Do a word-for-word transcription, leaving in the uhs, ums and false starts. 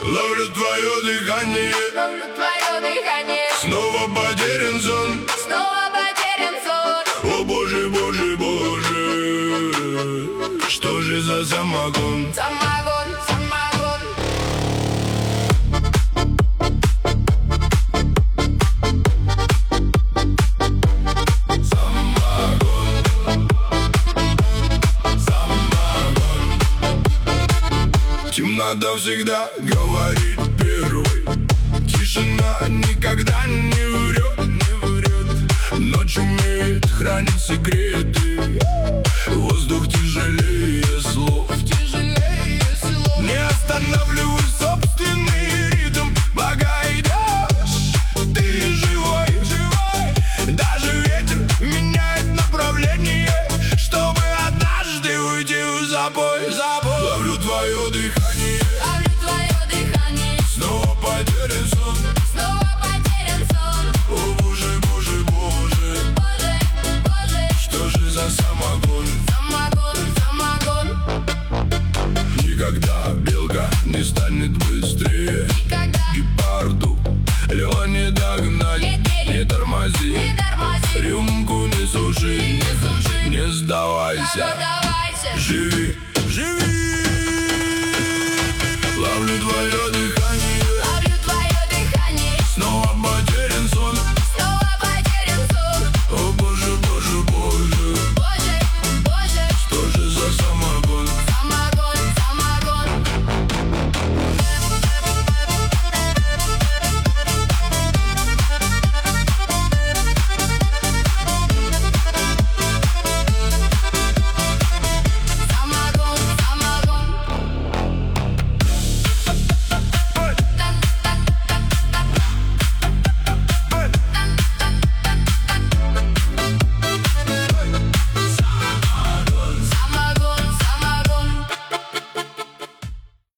Ловлю твое дыхание, ловлю твое дыхание. снова потерян сон, снова потерян сон. о боже, боже, боже, что же за самогон? Самогон, самогон. Темнота всегда говорит первой, тишина никогда не врет, не врет. Ночь умеет хранить секреты, воздух тяжелее слов, Тяжелее слов. не останавливай собственный ритм, пока идешь, ты живой, живой. Даже ветер меняет направление, чтобы однажды уйти в запой, запой. Ловлю твое дыхание, Ловлю твое дыхание. снова потерян сон, снова потерян сон. о боже, боже, боже, Боже, боже. что же за самогон? Самогон, самогон. Никогда белка не станет быстрее, Никогда гепарду льва не догнать. Не верь. Не тормози, не тормози. рюмку не суши, Не суши. не сдавайся, Сдавайся. живи.